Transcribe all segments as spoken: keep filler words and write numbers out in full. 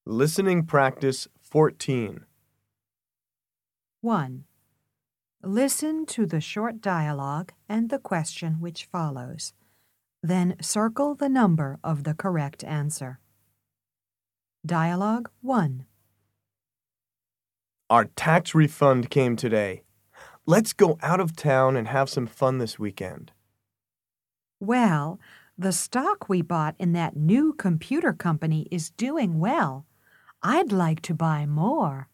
Listening practice fourteen. one. Listen to the short dialogue and the question which follows. Then circle the number of the correct answer. Dialogue one. Our tax refund came today. Let's go out of town and have some fun this weekend. Well, the stock we bought in that new computer company is doing well. I'd like to buy more.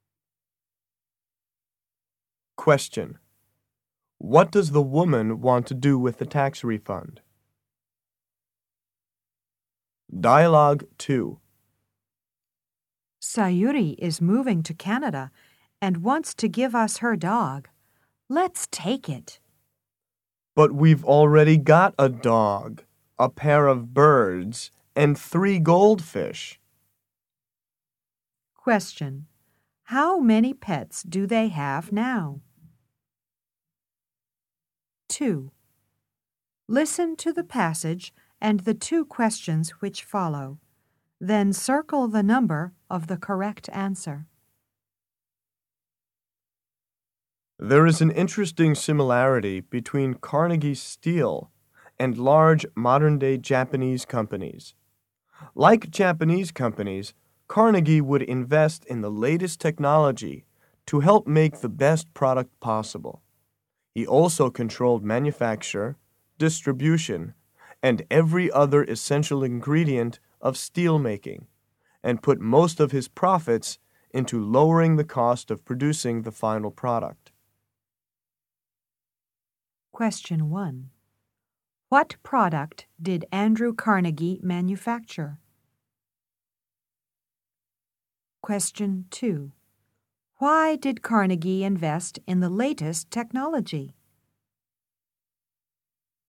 Question. What does the woman want to do with the tax refund? Dialogue two. Sayuri is moving to Canada and wants to give us her dog. Let's take it. But we've already got a dog, a pair of birds, and three goldfish. Question. How many pets do they have now? two. Listen to the passage and the two questions which follow. Then circle the number of the correct answer. There is an interesting similarity between Carnegie Steel and large modern-day Japanese companies. Like Japanese companies, Carnegie would invest in the latest technology to help make the best product possible. He also controlled manufacture, distribution, and every other essential ingredient of steel making, and put most of his profits into lowering the cost of producing the final product. Question one. What product did Andrew Carnegie manufacture? Question two. Why did Carnegie invest in the latest technology?